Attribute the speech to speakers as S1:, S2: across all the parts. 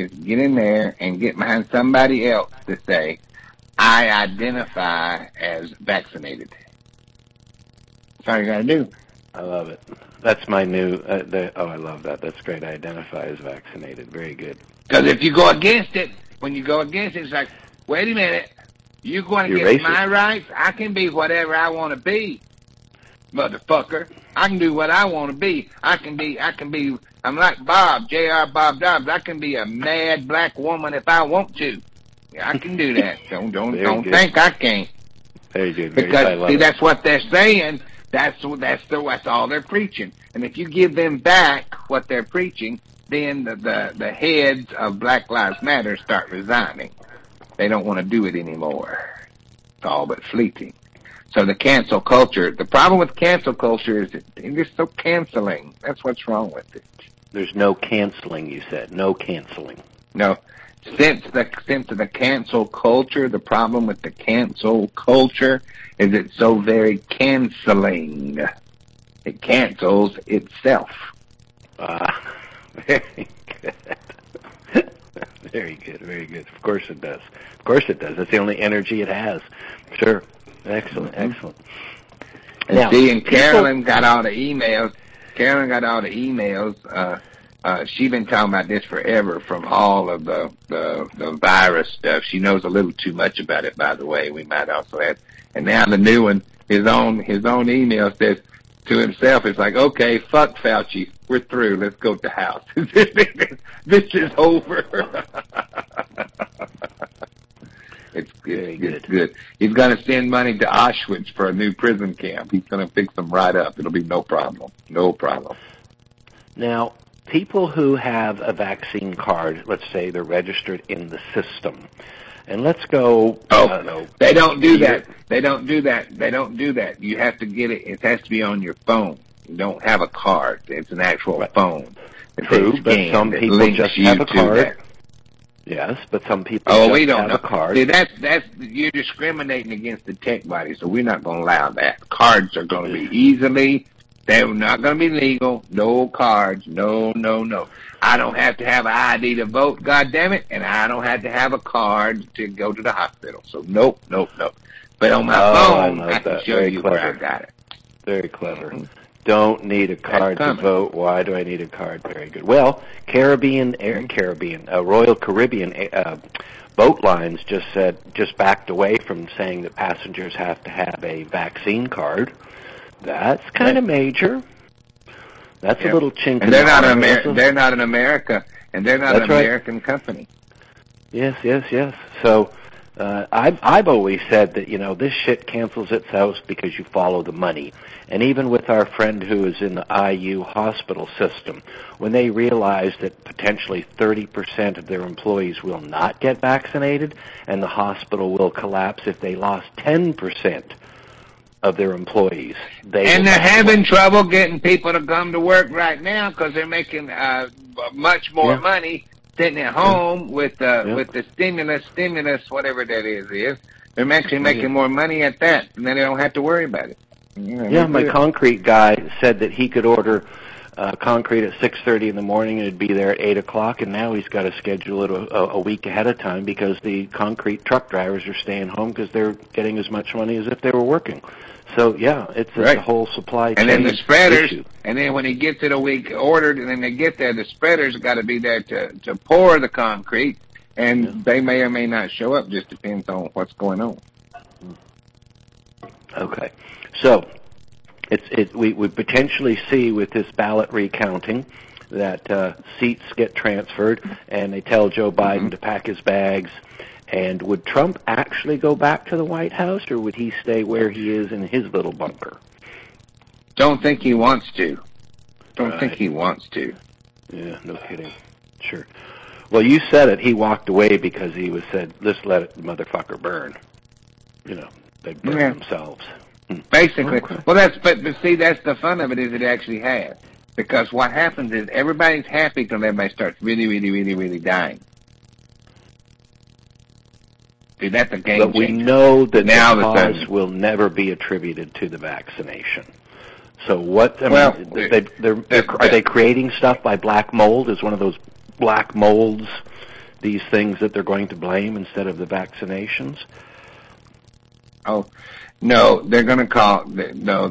S1: is get in there and get behind somebody else to say, I identify as vaccinated. That's all you got to do.
S2: I love it. That's my new, I love that. That's great. I identify as vaccinated. Very good.
S1: Because if you go against it, when you go against it, it's like, wait a minute, you're going against my rights? I can be whatever I want to be, motherfucker. I can do what I want to be. I can be, I'm like Bob, J.R. Bob Dobbs. I can be a mad black woman if I want to. Yeah, I can do that. Don't think I can't.
S2: Very good.
S1: Because, see, that's what they're saying. That's all they're preaching. And if you give them back what they're preaching, then the heads of Black Lives Matter start resigning. They don't want to do it anymore. It's all but fleeting. So the cancel culture, the problem with cancel culture is they're just so canceling. That's what's wrong with it.
S2: There's no canceling, you said. No canceling.
S1: No. Since the cancel culture, the problem with the cancel culture is it's so very canceling. It cancels itself.
S2: Very good. Very good, very good. Of course it does. Of course it does. That's the only energy it has. Sure. Excellent, excellent.
S1: And see, and Carolyn got all the emails. She's been talking about this forever from all of the virus stuff. She knows a little too much about it, by the way. We might also add. And now the new one, his own email says to himself, it's like, okay, fuck Fauci. We're through. Let's go to the house. This is over. It's good. It's good. He's going to send money to Auschwitz for a new prison camp. He's going to fix them right up. It'll be no problem. No problem.
S2: Now, people who have a vaccine card, let's say they're registered in the system, and let's go...
S1: They don't do that. They don't do that. You have to get it. It has to be on your phone. You don't have a card. It's an actual phone.
S2: True, but some people just have a card. Yes, but some people have a card.
S1: See, that's you're discriminating against the tech body, so we're not going to allow that. Cards are going to be they're not going to be legal. No cards. No. I don't have to have an ID to vote, goddammit, and I don't have to have a card to go to the hospital. So nope. But on my phone, I can show you where I got it.
S2: Very clever. Mm-hmm. Don't need a card to vote. Why do I need a card? Very good. Well, Royal Caribbean boat lines just backed away from saying that passengers have to have a vaccine card. That's kind of major. That's a little chink.
S1: And they're not an America, and they're not an American company.
S2: Yes. So I've always said that this shit cancels itself because you follow the money. And even with our friend who is in the IU hospital system, when they realize that potentially 30% of their employees will not get vaccinated, and the hospital will collapse if they lost 10% of their employees.
S1: They're having trouble getting people to come to work right now because they're making much more money sitting at home with the stimulus, whatever that is. They're actually making more money at that, and then they don't have to worry about it.
S2: My concrete guy said that he could order concrete at 6:30 in the morning and it'd be there at 8 o'clock, and now he's got to schedule it a week ahead of time because the concrete truck drivers are staying home because they're getting as much money as if they were working. So, it's a whole supply chain.
S1: And then the spreaders,
S2: issue.
S1: And then when he gets it a week ordered, and then they get there, the spreaders got to be there to pour the concrete, and they may or may not show up, just depends on what's going on.
S2: Okay. So, we would potentially see with this ballot recounting that seats get transferred, and they tell Joe Biden to pack his bags. And would Trump actually go back to the White House, or would he stay where he is in his little bunker?
S1: Don't think he wants to. Think he wants to.
S2: Yeah, no kidding. Sure. Well, you said it. He walked away because he said, let's let the motherfucker burn. They burn themselves.
S1: Basically. Okay. Well, but see, that's the fun of it is it actually has. Because what happens is everybody's happy till everybody starts really, really, really, really dying. See, that's a game
S2: changer. But we know that
S1: now
S2: the cause will never be attributed to the vaccination. So what? Are they creating stuff by black mold? Is one of those black molds these things that they're going to blame instead of the vaccinations?
S1: Oh, no, they're going to call, no.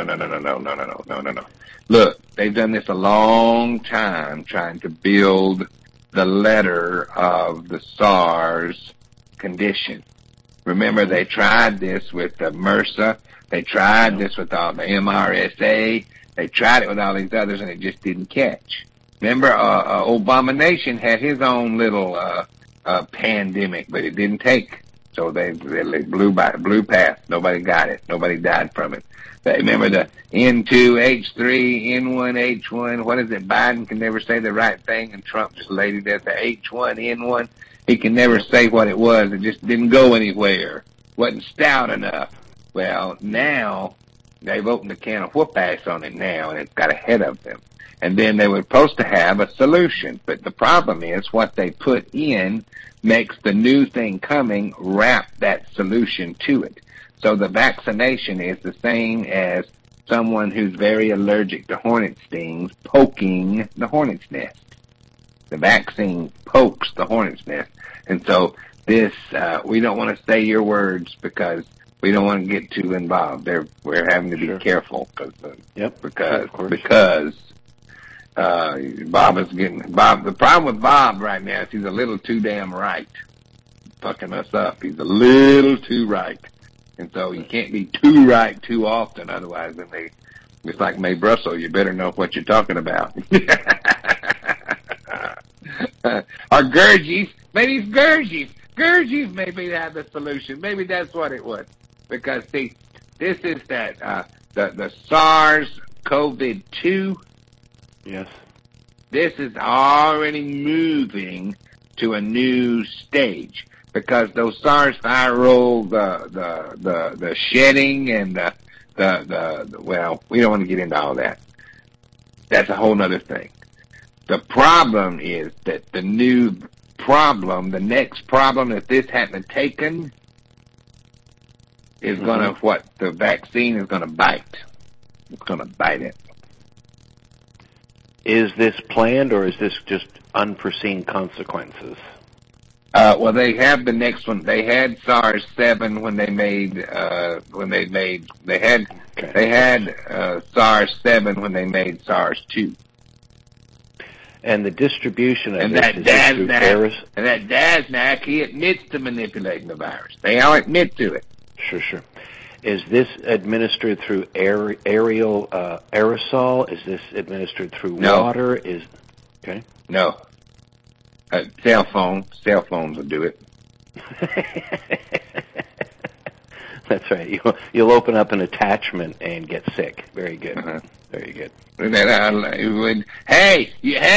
S1: Look, they've done this a long time trying to build the letter of the SARS condition. Remember, they tried this with the MRSA. They tried this with all the MRSA. They tried it with all these others, and it just didn't catch. Remember, Abomination had his own little pandemic, but it didn't take. So they blew past. Nobody got it. Nobody died from it. Remember the N2, H3, N1, H1. What is it? Biden can never say the right thing, and Trump just laid it at the H1, N1. He can never say what it was. It just didn't go anywhere. Wasn't stout enough. Well, now they've opened a can of whoop ass on it now, and it's got ahead of them. And then they were supposed to have a solution. But the problem is what they put in makes the new thing coming wrap that solution to it. So the vaccination is the same as someone who's very allergic to hornet stings poking the hornet's nest. The vaccine pokes the hornet's nest. And so this, we don't want to say your words because we don't want to get too involved. We're having to be careful because Bob is getting, the problem with Bob right now is he's a little too damn right. Fucking us up. He's a little too right. And so you can't be too right too often, otherwise then it's like May Brussel, you better know what you're talking about. Or Gurdjieff, maybe it's Gurdjieff. Gurdjieff maybe had the solution. Maybe that's what it was. Because see, this is that, the SARS-CoV-2.
S2: Yes.
S1: This is already moving to a new stage. Because those SARS viral, the shedding and well, we don't want to get into all that. That's a whole nother thing. The problem is that the next problem that this hadn't taken is gonna, the vaccine is gonna bite. It's gonna bite it.
S2: Is this planned or is this just unforeseen consequences?
S1: Well, they have the next one. They had SARS-7 when they had SARS-7 when they made SARS-2.
S2: And the distribution of
S1: and
S2: this
S1: that
S2: is through
S1: Dasnak, and that Dasnak, he admits to manipulating the virus. They all admit to it.
S2: Sure. Is this administered through aerosol? Is this administered through water? Okay.
S1: No. Cell phones will do it.
S2: That's right. You'll open up an attachment and get sick. Very good. Very good.
S1: Hey,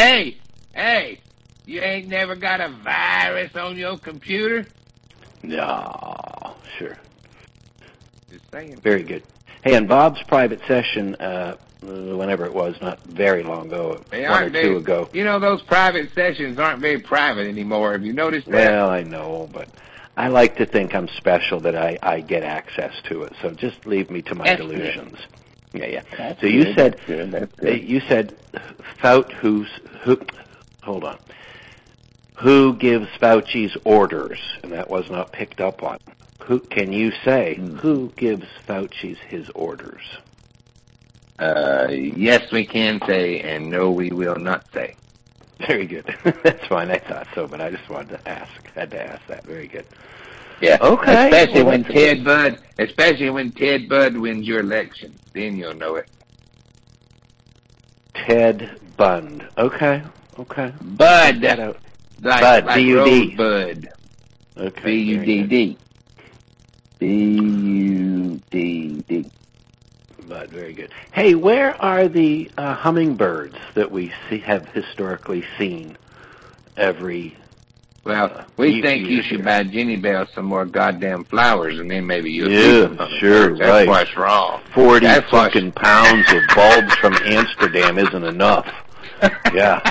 S1: you ain't never got a virus on your computer?
S2: No, sure.
S1: Just saying.
S2: Very good. Hey, in Bob's private session, whenever it was, not very long ago, one or two ago.
S1: You know, those private sessions aren't very private anymore. Have you noticed that?
S2: Well, I know, but I like to think I'm special, that I get access to it. So just leave me to my delusions. Good. Yeah.
S1: That's
S2: so you
S1: good.
S2: said,
S1: That's good.
S2: you said, hold on. Who gives Fauci's orders? And that was not picked up on. Can you say who gives Fauci's his orders?
S1: Yes, we can say, and no, we will not say.
S2: Very good. That's fine. I thought so, but I just wanted to ask. Had to ask that. Very good.
S1: Yeah.
S2: Okay.
S1: Especially when Ted Budd wins your election, then you'll know it.
S2: Ted Bund. Okay.
S1: Bud. Like
S2: B-U-D.
S1: Rosebud.
S2: Okay.
S1: B-U-D-D. B-U-D-D.
S2: Bud, very good. Hey, where are the hummingbirds that we have historically seen every?
S1: Well, we think you should buy Jenny Bell some more goddamn flowers, and then maybe you'll
S2: see
S1: them.
S2: Sure,
S1: That's
S2: right.
S1: what's wrong.
S2: 40 fucking pounds of bulbs from Amsterdam isn't enough. Yeah.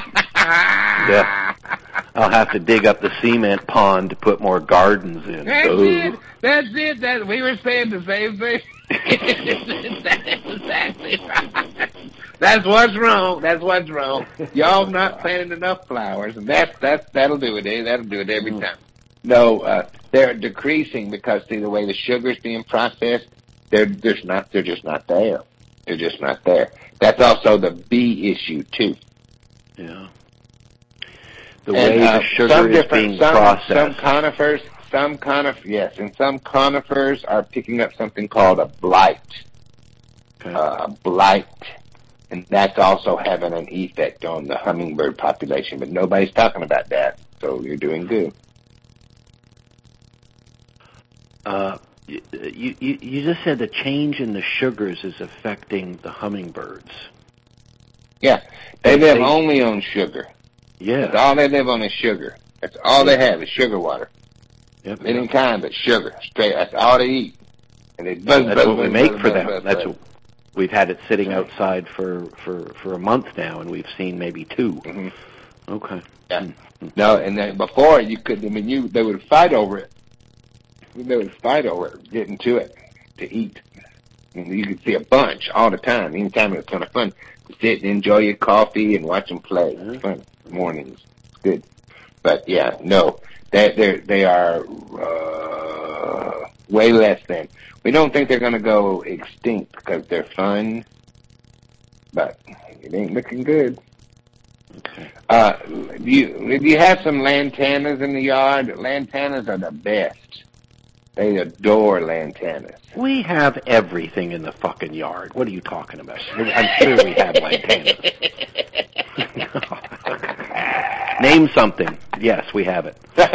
S2: I'll have to dig up the cement pond to put more gardens in.
S1: That's it. We were saying the same thing. That's exactly right. That's what's wrong. That's what's wrong. Y'all not planting enough flowers, and that'll do it. That'll do it every time. No, they're decreasing because see the way the sugar's being processed, they're just not there. They're just not there. That's also the bee issue too.
S2: Yeah. The way the sugar is being processed. Some conifers are picking up something called a blight. Okay. Blight. And that's also having an effect on the hummingbird population, but nobody's talking about that, so you're doing good. You just said the change in the sugars is affecting the hummingbirds.
S1: Yeah, they live only on sugar.
S2: Yeah.
S1: That's all they live on is sugar. That's all they have is sugar water.
S2: Yep.
S1: Any kind but sugar. Straight. That's all they eat. And they
S2: that's what we make for them. That's what we've had it sitting outside for a month now, and we've seen maybe 2.
S1: Mm-hmm.
S2: Okay.
S1: Yeah. No, and then before you could. I mean, they would fight over it. They would fight over it, getting to it to eat. And you could see a bunch all the time. Anytime it was kind of fun to sit and enjoy your coffee and watch them play. It's fun. Mornings. It's good. But yeah, no, they are way less than. We don't think they're going to go extinct because they're fun, but it ain't looking good.
S2: Okay.
S1: If you have some lantanas in the yard, lantanas are the best. They adore lantanas.
S2: We have everything in the fucking yard. What are you talking about? I'm sure we have lantanas. Name something. Yes, we have it.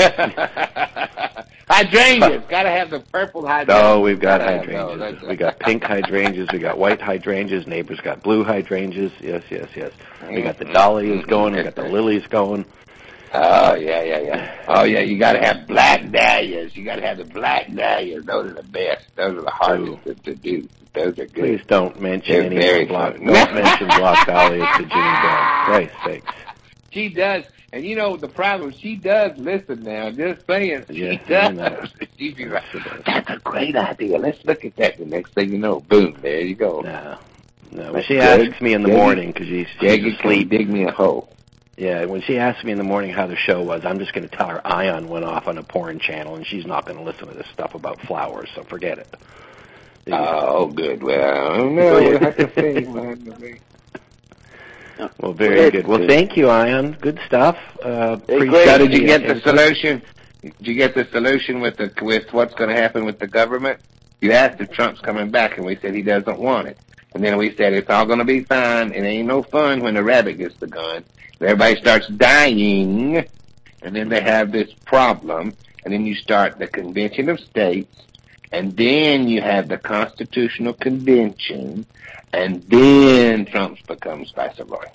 S1: Hydrangeas. Gotta have the purple hydrangeas.
S2: No, we've got hydrangeas. We got pink hydrangeas. We got white hydrangeas. Neighbors got blue hydrangeas. Yes. We got the dahlias going. We got the lilies going.
S1: Oh, yeah. Oh, yeah, you gotta have black dahlias. You gotta have the black dahlias. Those are the best. Those are the hardest to do. Those are good.
S2: Please don't mention any block. Don't mention block dahlias to Ginny Bell. Christ's sakes.
S1: She does. And you know the problem, she does listen now. Just saying, she does. She's like, that's a great idea. Let's look at that. The next thing you know, boom, there you go.
S2: No. When she asks me in the morning, because she's asleep.
S1: Dig me a hole.
S2: Yeah, when she asks me in the morning how the show was, I'm just going to tell her Ion went off on a porn channel, and she's not going to listen to this stuff about flowers, so forget it.
S1: Oh, good. Well, no, we'll have to see.
S2: Well, very good. Well, thank you, Ion. Good stuff.
S1: Did you get the solution? Did you get the solution with what's going to happen with the government? You asked if Trump's coming back, and we said he doesn't want it. And then we said it's all going to be fine. It ain't no fun when the rabbit gets the gun. Everybody starts dying, and then they have this problem, and then you start the Convention of States, and then you have the Constitutional Convention, and then Trump becomes Viceroy.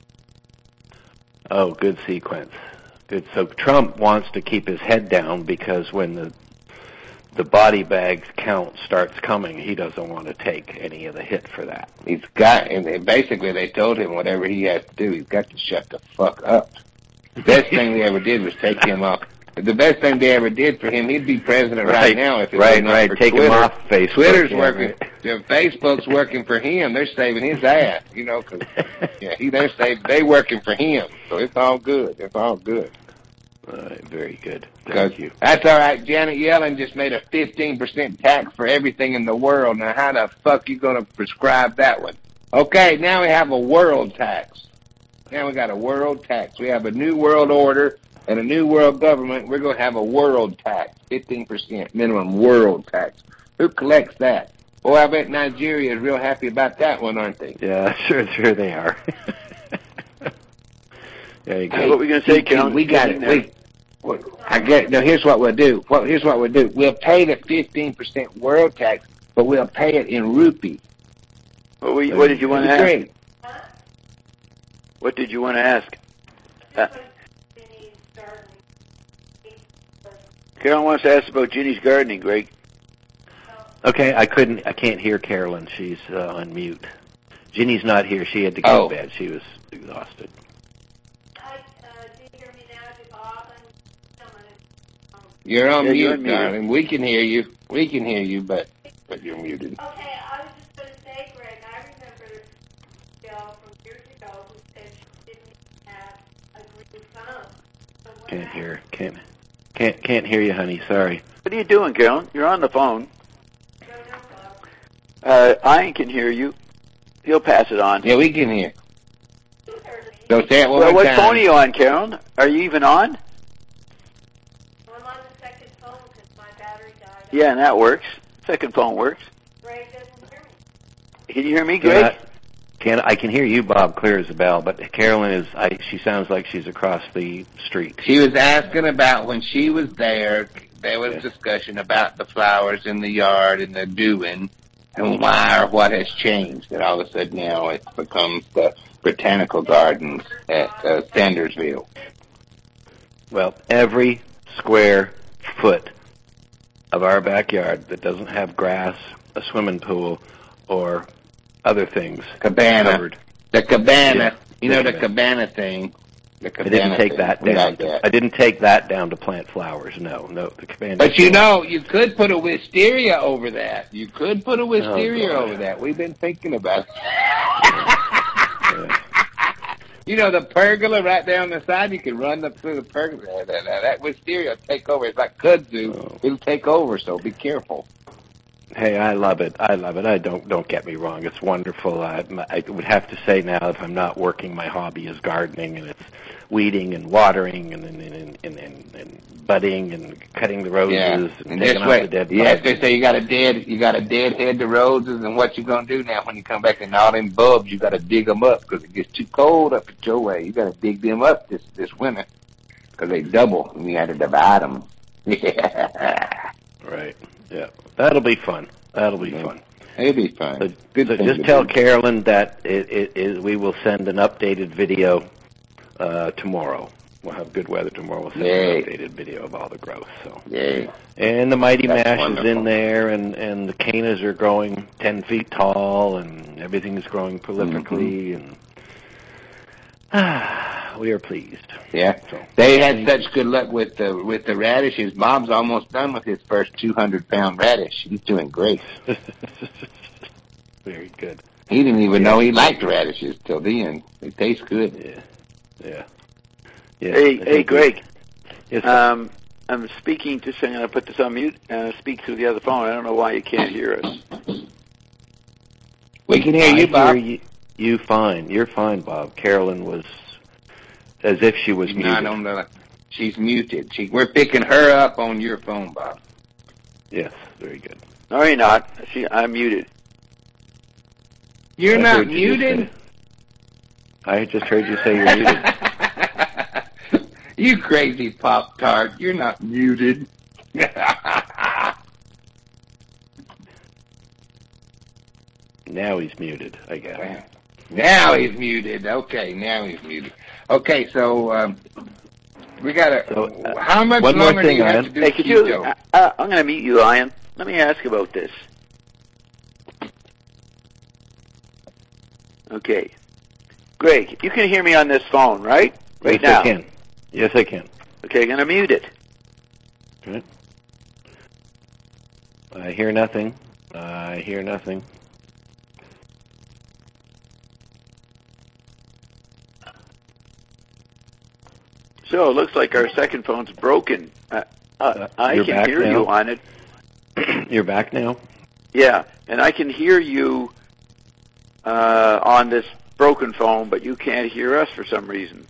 S2: Oh, good sequence. Good. So Trump wants to keep his head down because when the body bags count starts coming, he doesn't want to take any of the hit for that.
S1: He's got, and basically they told him whatever he has to do, he's got to shut the fuck up. The best thing they ever did was take him off. The best thing they ever did for him, he'd be president right now if it was not for
S2: take
S1: Twitter.
S2: Him off Facebook.
S1: Twitter's working. Facebook's working for him. They're saving his ass, because they working for him. So it's all good. It's all good.
S2: All right, very good. Thank you.
S1: That's all right. Janet Yellen just made a 15% tax for everything in the world. Now, how the fuck you going to prescribe that one? Okay, now we have a world tax. Now we got a world tax. We have a new world order and a new world government. We're going to have a world tax, 15% minimum world tax. Who collects that? Boy, I bet Nigeria is real happy about that one, aren't they?
S2: Yeah, sure they are.
S1: Hey, what were we going to say, Ken? We got it. Now, here's what we'll do. We'll pay the 15% world tax, but we'll pay it in rupee.
S3: What did you want to ask? What did you want to ask? Carolyn wants to ask about Ginny's gardening, Greg.
S2: Okay, I can't hear Carolyn. She's on mute. Ginny's not here. She had to go to bed. She was exhausted.
S1: You're on mute, darling. We can hear you. But you're muted.
S4: Okay, I was just going to say, Greg, I remember y'all from
S2: Can't hear you, honey. Sorry.
S3: What are you doing, Carolyn? You're on the phone. Ian can hear you. He'll pass it on.
S1: Yeah, we can hear. So say it one more
S3: What
S1: time.
S3: phone are you on, Carolyn? Are you even on?
S4: I'm on the second phone because my battery died.
S3: Yeah, and that works. Second phone works.
S4: Greg doesn't hear me.
S3: Can you hear me, Greg?
S2: I can hear you, Bob, clear as a bell, but Carolyn she sounds like she's across the street.
S1: She was asking about when she was there was discussion about the flowers in the yard and the doing and why or what has changed. That all of a sudden now it becomes the botanical gardens at Sandersville.
S2: Well, every square foot of our backyard that doesn't have grass, a swimming pool, or other things
S1: cabana.
S2: Covered.
S1: The cabana.
S2: Yeah,
S1: the cabana thing. The cabana
S2: I didn't take that down.
S1: like that.
S2: I didn't take that down to plant flowers. No, the cabana.
S1: But you could put a wisteria over that. You could put a wisteria over that. We've been thinking about it.
S2: Yeah.
S1: The pergola right there on the side, you can run through the pergola. That wisteria will take over. It's like kudzu.
S2: Oh.
S1: It'll take over, so be careful.
S2: Hey, I love it. I don't get me wrong. It's wonderful. I would have to say now, if I'm not working, my hobby is gardening, and it's weeding and watering and budding and cutting the roses and taking out the dead bugs.
S1: Yes, they say you got a dead head to roses, and what you gonna do now when you come back and all them bulbs, you got to dig them up because it gets too cold up at your way. You got to dig them up this winter because they double and you had to divide them. Yeah.
S2: Right. Yeah. That'll be fun. That'll be fun.
S1: It'll be fun.
S2: So just tell Carolyn that we will send an updated video tomorrow. We'll have good weather tomorrow. We'll send an updated video of all the growth. So.
S1: Yay.
S2: And the Mighty
S1: That's
S2: Mash
S1: wonderful.
S2: is in there, and the cannas are growing 10 feet tall, and everything's growing prolifically, and we are pleased.
S1: Yeah,
S2: So,
S1: they had such good luck with the radishes. Bob's almost done with his first 200-pound radish. He's doing great.
S2: Very good.
S1: He didn't even know he liked radishes till the end. They taste good.
S2: Yeah.
S3: Hey, Greg.
S2: Yes, sir.
S3: I'm speaking to. I'm going to put this on mute and speak through the other phone. I don't know why you can't hear us.
S1: We can hear you, Bob.
S2: Hear you fine. You're fine, Bob. Carolyn was as if she was muted.
S1: She's muted. We're picking her up on your phone, Bob.
S2: Yes, very good.
S3: No, you're not. I'm muted.
S1: You're
S2: I
S1: not
S2: heard you
S1: muted?
S2: I just heard you say you're muted.
S1: You crazy Pop-Tart. You're not muted.
S2: Now he's muted, I guess.
S1: Now he's muted. Okay, now he's muted. Okay, so we got to... how much
S2: one more
S1: longer do
S2: thing,
S1: you have
S2: Ian.
S1: to do
S3: Hey,
S1: keto?
S3: I'm going to mute you, Ian. Let me ask about this. Okay. Greg, you can hear me on this phone, right? Right
S2: Yes,
S3: now.
S2: I can. Yes, I can.
S3: Okay, I'm going to mute it.
S2: Okay. I hear nothing.
S3: So it looks like our second phone's broken. I
S2: You're
S3: can
S2: back
S3: hear
S2: now?
S3: you on it.
S2: You're back now?
S3: Yeah, and I can hear you on this broken phone, but you can't hear us for some reason.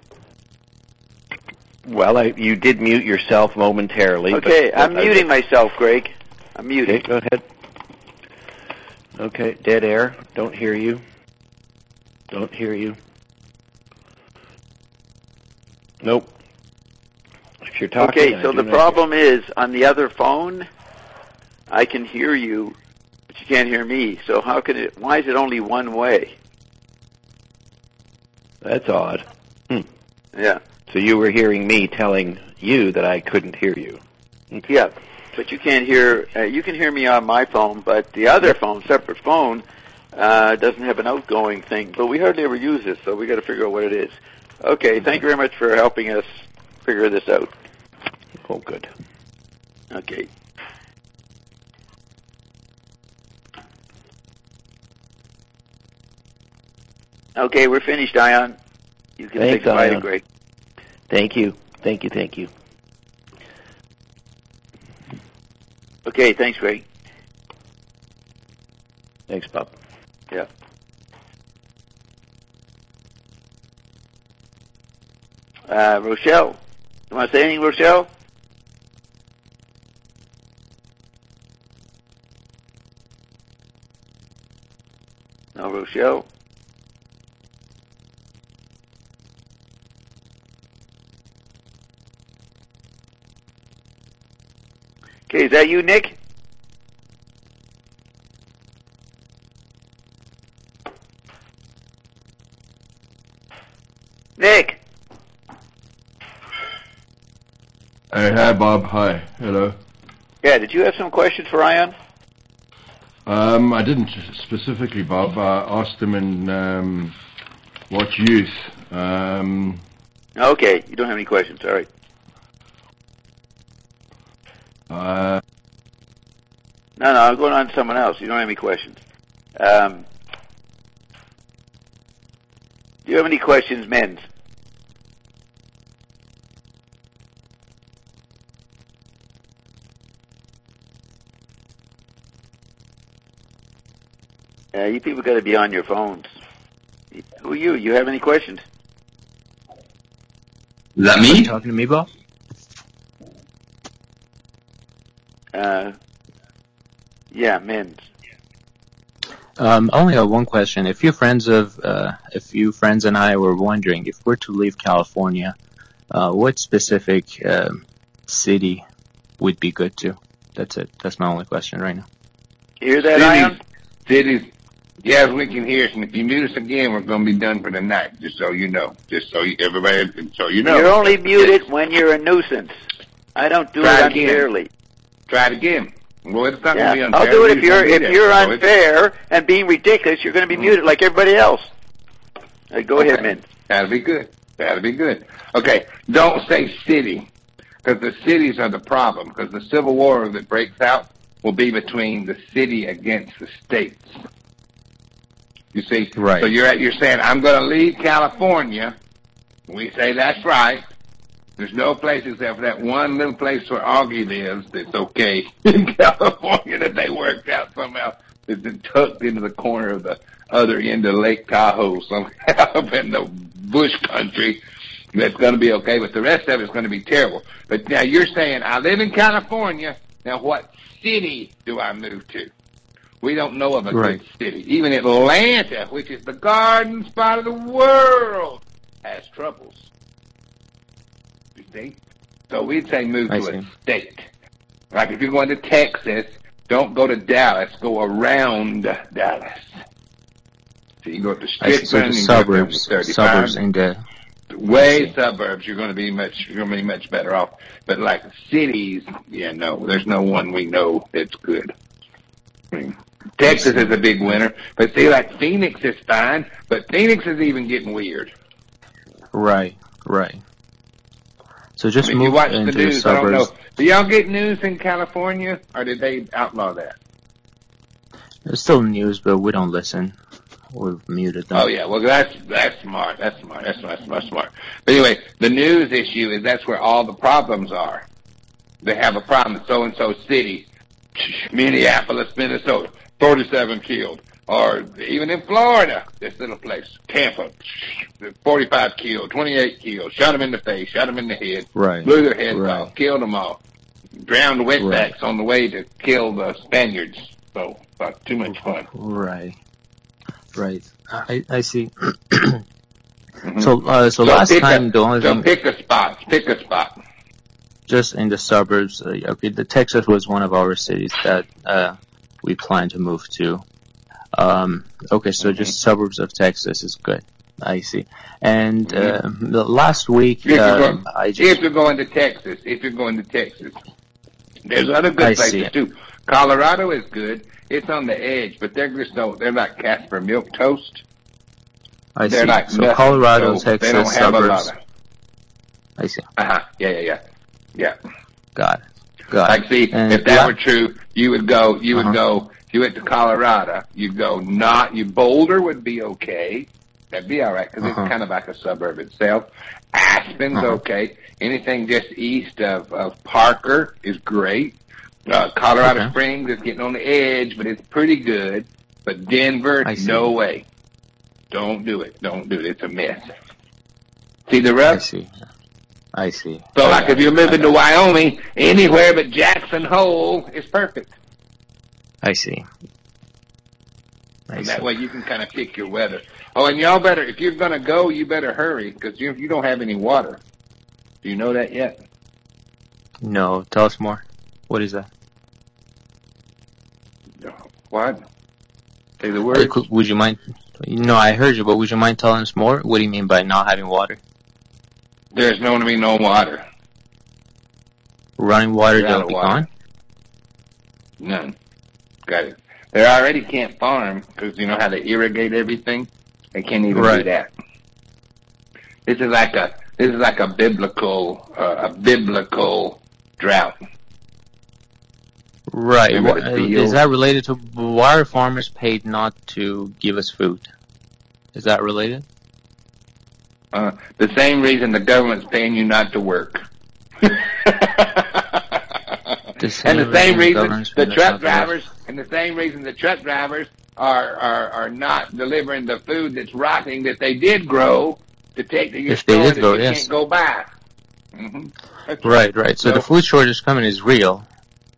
S2: Well, you did mute yourself momentarily.
S3: Okay,
S2: but
S3: I'm muting myself, Greg. I'm muting.
S2: Okay, go ahead. Okay, dead air. Don't hear you. Nope. If you're talking,
S3: Okay,
S2: I
S3: so
S2: do
S3: the
S2: not
S3: problem is, on the other phone, I can hear you, but you can't hear me. So why is it only one way?
S2: That's odd.
S3: Yeah.
S2: So you were hearing me telling you that I couldn't hear you. Okay.
S3: Yeah, but you can't hear, you can hear me on my phone, but the other phone, separate phone, doesn't have an outgoing thing. But we hardly ever use this, so we got to figure out what it is. Okay, thank you very much for helping us figure this out.
S2: Oh, good.
S3: Okay. Okay, we're finished, Ion. You can say
S2: Thanks,
S3: goodbye to
S2: Ion.
S3: Greg.
S2: Thank you. Thank you, thank you.
S3: Okay, thanks, Greg.
S2: Thanks, Bob.
S3: Yeah. Rochelle, you want to say anything, Rochelle? No, Rochelle. Okay, is that you, Nick? Nick.
S5: Hey, hi, Bob. Hi. Hello.
S3: Yeah, did you have some questions for Ion?
S5: I didn't specifically, Bob. I asked him in what youth.
S3: Okay, you don't have any questions. All right. No, I'm going on to someone else. You don't have any questions. Do you have any questions, Menz? You people got to be on your phones. Who are you? You have any questions?
S6: Is that me?
S7: Are you talking to me, Bob?
S3: Yeah, Menz.
S7: I only have one question. A few friends and I were wondering if we're to leave California, what specific city would be good to? That's it. That's my only question right now.
S3: You hear that, Ion?
S1: Cities. Yes, we can hear us, and if you mute us again, we're going to be done for the night, just so you know. Everybody, so you know.
S3: You're only muted when you're a nuisance. I don't do
S1: Try
S3: it
S1: again.
S3: unfairly.
S1: Try it again. Well, it's not going to be
S3: Yeah,
S1: unfair.
S3: I'll do it
S1: We just
S3: if
S1: don't do
S3: you're
S1: that. So
S3: unfair and being ridiculous. You're going to be muted like everybody else. Go ahead, Menz.
S1: That'll be good. That'll be good. Okay, don't say city, because the cities are the problem, because the civil war that breaks out will be between the city against the states. You see?
S7: Right.
S1: So you're saying, I'm going to leave California. We say, that's right. There's no place except for that one little place where Augie lives that's okay in California that they worked out somehow. It's been tucked into the corner of the other end of Lake Tahoe somehow up in the bush country. That's going to be okay, but the rest of it's going to be terrible. But now you're saying, I live in California. Now what city do I move to? We don't know of a
S7: Right.
S1: good city. Even Atlanta, which is the garden spot of the world, has troubles. You see? So we'd say move
S7: I
S1: to a
S7: see.
S1: state. Like if you're going to Texas, don't go to Dallas. Go around Dallas. So you go to
S7: I see. So
S1: Strickland
S7: the
S1: and go up there to
S7: suburbs,
S1: 35.
S7: suburbs in the
S1: Way suburbs, you're going to be much better off. But like cities, yeah, no, there's no one we know that's good. I mean, Texas is a big winner, but see, like Phoenix is fine, but Phoenix is even getting weird.
S7: right. So just
S1: I mean, you
S7: move
S1: watch
S7: into
S1: the
S7: the
S1: news. I don't
S7: suburbs.
S1: know. Do y'all get news in California, or did they outlaw that?
S7: There's still news, but we don't listen. We've muted them.
S1: Oh yeah, well that's smart. That's smart. But anyway, the news issue is that's where all the problems are. They have a problem. So and so city, Minneapolis, Minnesota, 47 killed, or even in Florida, this little place, Tampa, 45 killed, 28 killed, shot them in the face, shot them in the head,
S7: Right.
S1: blew their heads
S7: Right.
S1: off, killed them all, drowned wetbacks on the way to kill the Spaniards. So too much fun.
S7: Right. I see.
S1: Mm-hmm.
S7: So last time the only thing
S1: Pick a spot.
S7: just in the suburbs. Okay, the Texas was one of our cities that we plan to move to. Okay, so just suburbs of Texas is good. I see. And the last week,
S1: If you're going to Texas, there's other good
S7: I
S1: places
S7: see.
S1: too. Colorado is good. It's on the edge, but they're like Casper Milk Toast.
S7: I
S1: They're
S7: see.
S1: like
S7: So
S1: nothing,
S7: Colorado,
S1: so
S7: Texas
S1: they don't have a
S7: suburbs.
S1: lot of.
S7: I see.
S1: Yeah.
S7: Got it.
S1: Like, see,
S7: And
S1: if that were true, you would go. If you went to Colorado, you'd go. Boulder would be okay. That'd be all right because
S7: Uh-huh.
S1: it's kind of like a suburb itself. Aspen's
S7: Uh-huh.
S1: okay. Anything just east of Parker is great. Colorado
S7: Okay.
S1: Springs is getting on the edge, but it's pretty good. But Denver,
S7: I see.
S1: no way. Don't do it. Don't do it. It's a mess. See the
S7: I
S1: rub?
S7: see. I see.
S1: So
S7: I
S1: like
S7: got
S1: if you're
S7: it. I
S1: moving to
S7: got it.
S1: Wyoming, anywhere but Jackson Hole is perfect.
S7: I see. I
S1: And
S7: see.
S1: that way you can kind of pick your weather. Oh, and y'all better, if you're going to go, you better hurry because you don't have any water. Do you know that yet?
S7: No, tell us more. What is that?
S1: What? Say the words.
S7: Would you mind? No, I heard you, but would you mind telling us more? What do you mean by not having water?
S1: There's going to be no water.
S7: Running water
S1: You're out
S7: that'll
S1: of
S7: be
S1: water.
S7: gone?
S1: None. Got it. They already can't farm because you know how they irrigate everything? They can't even do
S7: Right.
S1: that. This is like a biblical drought.
S7: Right.
S1: Remember the deal?
S7: Is that related to why are farmers paid not to give us food? Is that related?
S1: The same reason the government's paying you not to work. And the same reason the truck drivers are not delivering the food that's rotting that they did grow to take to your
S7: If they
S1: store
S7: did
S1: that
S7: grow,
S1: you
S7: yes.
S1: can't go buy. Mm-hmm.
S7: Right. So the food shortage coming is real.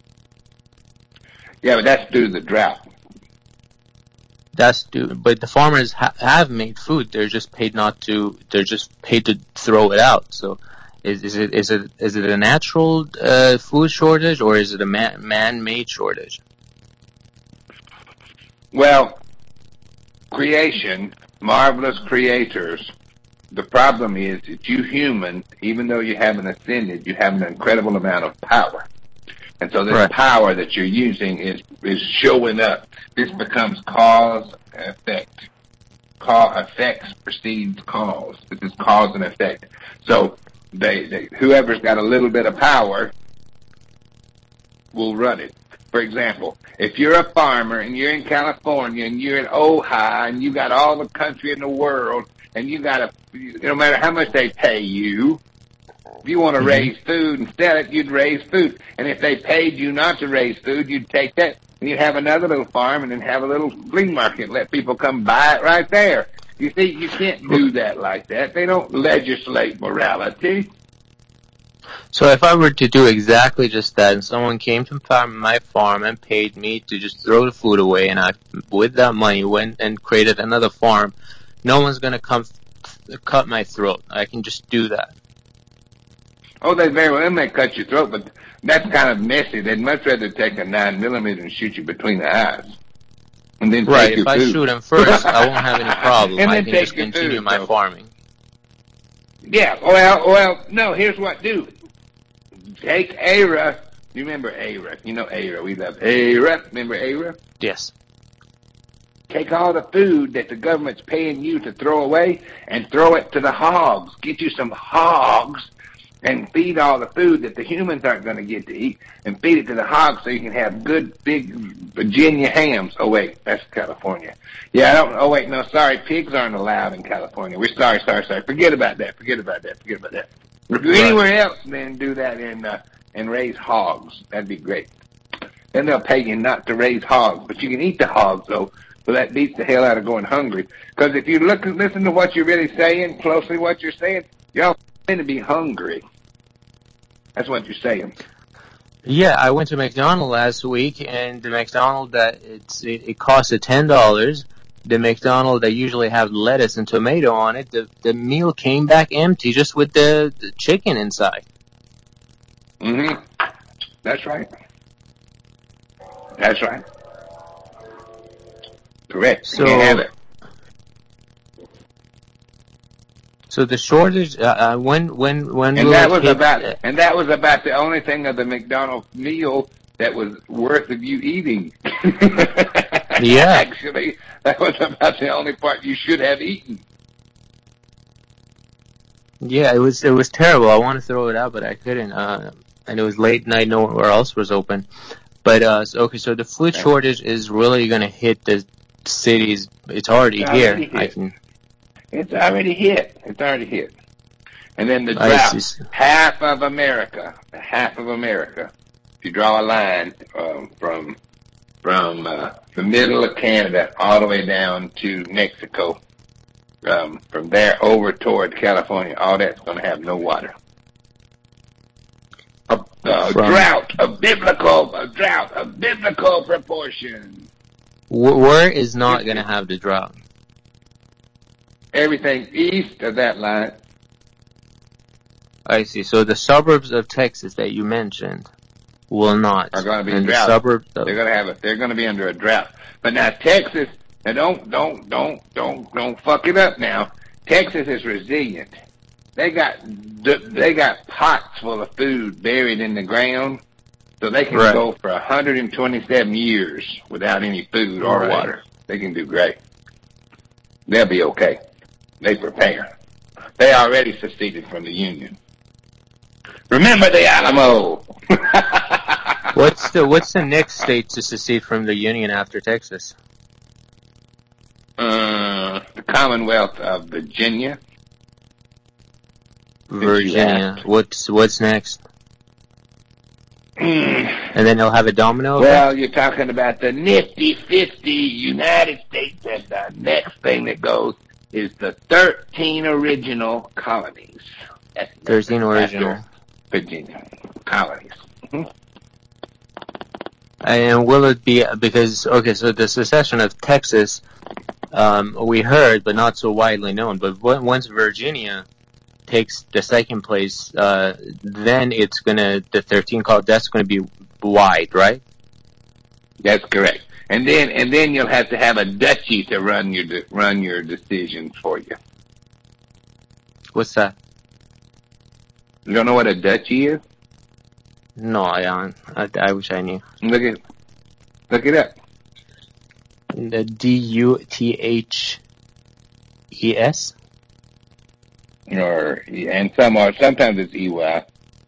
S1: Yeah, but that's due to the drought.
S7: But the farmers have made food. They're just paid not to. They're just paid to throw it out. So, is it a natural food shortage or is it a man-made shortage?
S1: Well, creation, marvelous creators. The problem is that you humans, even though you haven't ascended, you have an incredible amount of power. And so this
S7: Right.
S1: power that you're using is showing up. This becomes cause effect. Effects precedes cause. This is cause and effect. So whoever's got a little bit of power will run it. For example, if you're a farmer and you're in California and you're in Ojai and you got all the country in the world and you got no matter how much they pay you, if you want to raise food and sell it, you'd raise food. And if they paid you not to raise food, you'd take that and you'd have another little farm and then have a little flea market and let people come buy it right there. You see, you can't do that like that. They don't legislate morality.
S7: So if I were to do exactly just that, and someone came to my farm and paid me to just throw the food away, and I, with that money, went and created another farm, no one's going to come cut my throat. I can just do that.
S1: Oh, they very well may cut your throat, but that's kind of messy. They'd much rather take a 9mm and shoot you between the eyes. And then
S7: Right,
S1: take your
S7: if I
S1: food.
S7: shoot him first, I won't have any problem.
S1: And
S7: I
S1: then
S7: can
S1: take
S7: just
S1: your
S7: continue
S1: food,
S7: my
S1: though.
S7: farming.
S1: Yeah, well, no, here's what do. Take ARA. You remember ARA. You know ARA. We love ARA. Remember ARA?
S7: Yes.
S1: Take all the food that the government's paying you to throw away and throw it to the hogs. Get you some hogs and feed all the food that the humans aren't going to get to eat and feed it to the hogs so you can have good, big Virginia hams. Oh, wait, that's California. Yeah, no, sorry, pigs aren't allowed in California. We're sorry. Forget about that. If you're anywhere else, then do that and raise hogs. That'd be great. Then they'll pay you not to raise hogs, but you can eat the hogs, though. So that beats the hell out of going hungry. Because if you listen to what you're really saying, closely what you're saying, y'all going to be hungry. That's what you're saying.
S7: Yeah, I went to McDonald's last week, and the McDonald's that it cost $10. The McDonald's that usually have lettuce and tomato on it, the meal came back empty, just with the chicken inside.
S1: Mm-hmm. That's right. Correct.
S7: So-
S1: You can't have it.
S7: So the shortage, when
S1: And
S7: will
S1: that
S7: it hit?
S1: that was about the only thing of the McDonald's meal that was worth of you eating.
S7: Yeah.
S1: Actually, that was about the only part you should have eaten.
S7: Yeah, it was terrible. I want to throw it out, but I couldn't. And it was late night, nowhere else was open. But so the food shortage is really going to hit the cities. It's already
S1: It's
S7: here.
S1: already hit. It's already hit. It's already hit. And then the
S7: I
S1: drought,
S7: see.
S1: half of America. If you draw a line from the middle of Canada all the way down to Mexico, from there over toward California, all that's going to have no water. A drought, a biblical proportion.
S7: Where is not going to have the drought?
S1: Everything east of that line.
S7: I see. So the suburbs of Texas that you mentioned will not.
S1: Are going to be
S7: and
S1: drought.
S7: The suburbs of,
S1: They're going to be under a drought. But now Texas, now don't fuck it up now. Texas is resilient. They got pots full of food buried in the ground, so they can
S7: Right.
S1: go for 127 years without any food or
S7: Right.
S1: water. They can do great. They'll be okay. They prepare. They already seceded from the Union. Remember the Alamo.
S7: what's the next state to secede from the Union after Texas?
S1: The Commonwealth of Virginia.
S7: Virginia.
S1: asked.
S7: What's next? And then they'll have a domino effect?
S1: Well, you're talking about the nifty-50 United States, and the next thing that goes is the 13 original colonies. That's
S7: 13 original.
S1: after Virginia colonies. Mhm.
S7: And will it be, because, okay, so the secession of Texas, we heard, but not so widely known, but once Virginia takes the second place, then it's gonna, the 13 that's gonna be wide, right?
S1: That's correct. And then you'll have to have a duchy to run your decisions for you.
S7: What's that?
S1: You don't know what a duchy is?
S7: No, I wish I knew.
S1: Look it up.
S7: The DUTHES?
S1: And sometimes it's EY.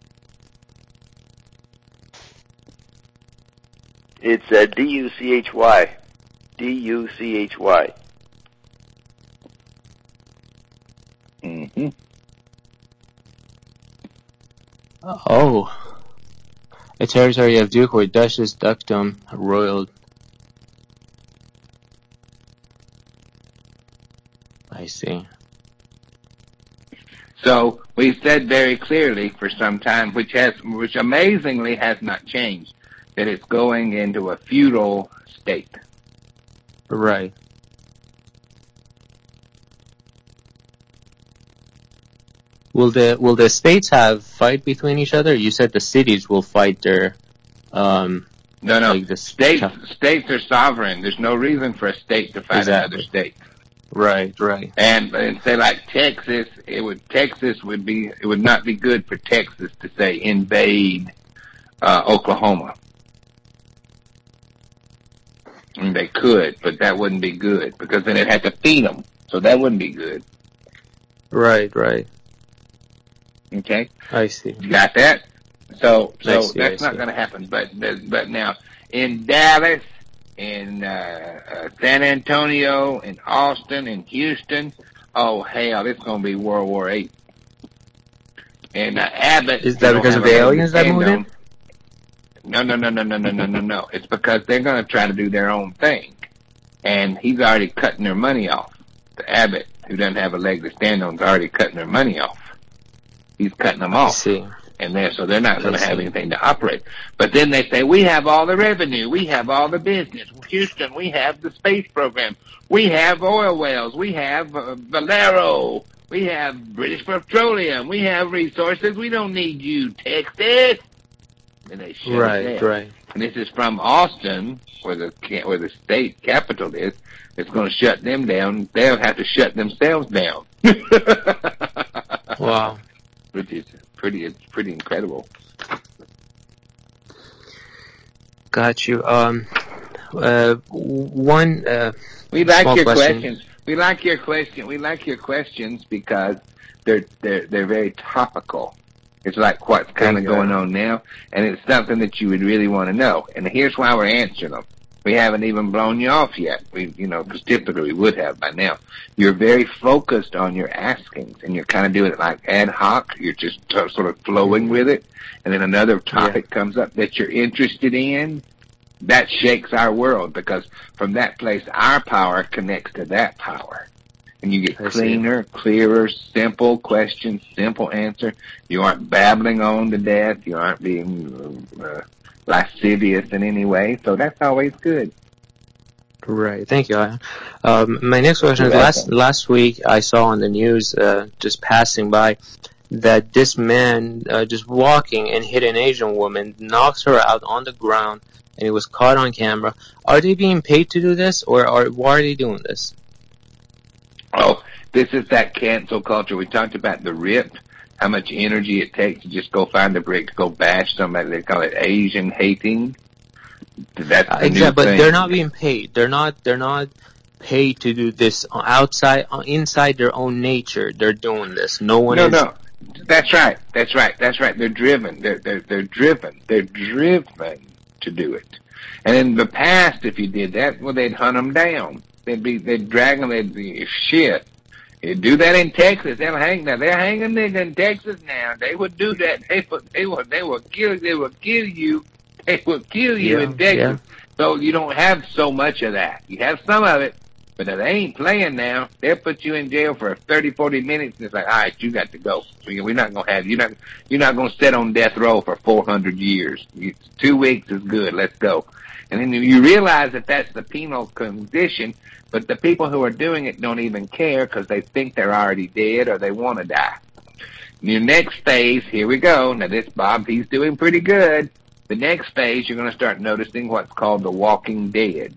S3: It's D-U-C-H-Y. D-U-C-H-Y.
S1: Mm-hmm.
S7: Oh. A territory of Duke or Duchess Dukedom Royal. I see.
S1: So we said very clearly for some time, which amazingly has not changed, that it's going into a feudal state.
S7: Right. Will the states have fight between each other? You said the cities will fight their
S1: No.
S7: like the
S1: States are sovereign. There's no reason for a state to fight
S7: Exactly.
S1: another state.
S7: Right.
S1: And say like Texas, it would not be good for Texas to say invade Oklahoma. I mean, they could, but that wouldn't be good because then it'd have to feed them. So that wouldn't be good.
S7: Right.
S1: Okay,
S7: I see.
S1: you got that? So
S7: I see.
S1: that's not going to happen. But now in Dallas, in San Antonio, in Austin, in Houston, oh hell, it's going to be World War VIII. And Abbott
S7: Is that because of the aliens that moved in?
S1: No. It's because they're going to try to do their own thing. And he's already cutting their money off. The Abbott, who doesn't have a leg to stand on, is already cutting their money off. He's cutting them
S7: I
S1: off.
S7: see.
S1: And so they're not going to
S7: I
S1: have
S7: see.
S1: anything to operate. But then they say, we have all the revenue. We have all the business. Houston, we have the space program. We have oil wells. We have Valero. We have British Petroleum. We have resources. We don't need you, Texas. And they shut it down.
S7: Right.
S1: And this is from Austin, where the state capital is. It's going to shut them down. They'll have to shut themselves down.
S7: Wow.
S1: Which is pretty incredible.
S7: Got you. One.
S1: We like
S7: Small
S1: your
S7: question.
S1: questions. We like your questions because they're very topical. It's like what's kind of going on now, and it's something that you would really want to know. And here's why we're answering them. We haven't even blown you off yet. Because typically we would have by now. You're very focused on your askings, and you're kind of doing it like ad hoc. You're just sort of flowing with it, and then another topic comes up that you're interested in. That shakes our world, because from that place, our power connects to that power. And you get cleaner, clearer, simple questions, simple answer. You aren't babbling on to death. You aren't being lascivious in any way. So that's always good.
S7: Right. Thank you. My next question is, last week I saw on the news, just passing by, that this man just walking and hit an Asian woman, knocks her out on the ground, and it was caught on camera. Are they being paid to do this, or why are they doing this?
S1: Oh, this is that cancel culture. We talked about the rip, how much energy it takes to just go find a brick to go bash somebody. They call it Asian hating. That's the new thing. But
S7: they're not being paid. They're not paid to do this inside their own nature. They're doing this. No.
S1: That's right. They're driven. They're driven. They're driven to do it. And in the past, if you did that, well, they'd hunt them down. They'd drag them. They'd be shit. They'd do that in Texas. They'll hang now. They're hanging nigga in Texas now. They would do that. They will kill you. They will kill you. They will kill you in Texas. Yeah. So you don't have so much of that. You have some of it, but if they ain't playing now, they'll put you in jail for 30, 40 minutes, and it's like, all right, you got to go. We're not gonna have you. You're not gonna sit on death row for 400 years. 2 weeks is good. Let's go. And then you realize that that's the penal condition, but the people who are doing it don't even care, because they think they're already dead or they want to die. Your next phase, here we go. Now this Bob, he's doing pretty good. The next phase, you're going to start noticing what's called the Walking Dead.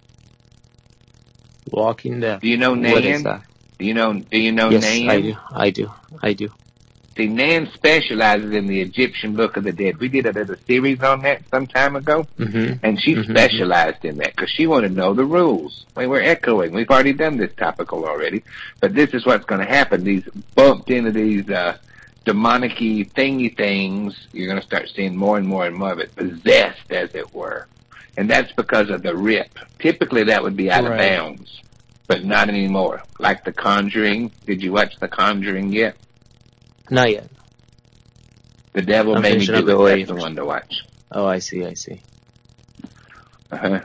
S7: Walking Dead.
S1: Do you know Nan?
S7: What is that?
S1: Do you know
S7: yes,
S1: Nan?
S7: Yes, I do.
S1: See, Nan specializes in the Egyptian Book of the Dead. We did a series on that some time ago, and she specialized in that because she wanted to know the rules. We're echoing. We've already done this topical already, but this is what's going to happen. These bumped into these demonic-y thingy things. You're going to start seeing more and more and more of it possessed, as it were, and that's because of the rip. Typically, that would be out of bounds, but not anymore. Like The Conjuring. Did you watch The Conjuring yet?
S7: Not yet.
S1: The Devil Made Me Do It. That's the one to watch.
S7: Oh, I see.
S1: Uh-huh.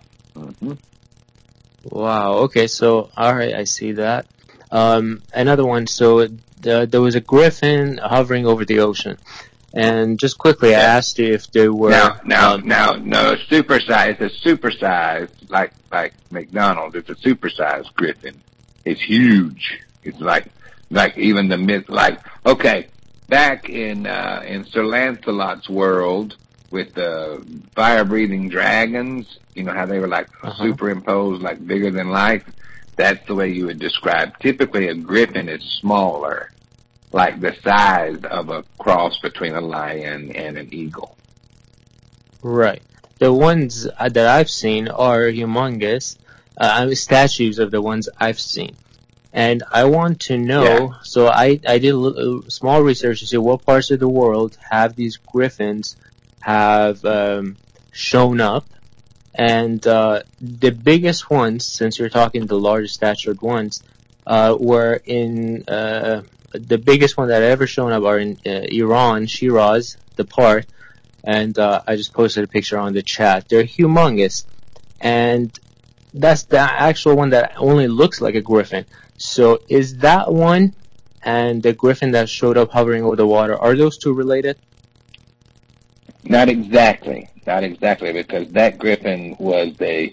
S7: Wow. Okay. So, all right. I see that. Another one. So, there was a griffin hovering over the ocean. And just quickly, I asked you if there were... No, supersized. It's a supersized, like McDonald's. It's a supersized griffin. It's huge. It's like even the myth, okay, back in Sir Lancelot's world with the fire-breathing dragons, you know how they were superimposed, bigger than life? That's the way you would describe. Typically a griffin is smaller, like the size of a cross between a lion and an eagle. Right. The ones that I've seen are humongous, statues of the ones I've seen. And I want to know, so I did a small research to see what parts of the world have these griffins have shown up. And the biggest ones, since you're talking the largest statured ones, were in, the biggest one that ever shown up are in Iran, Shiraz, the part. And I just posted a picture on the chat. They're humongous. And that's the actual one that only looks like a griffin. So is that one and the griffin that showed up hovering over the water, are those two related?
S1: Not exactly, because that griffin was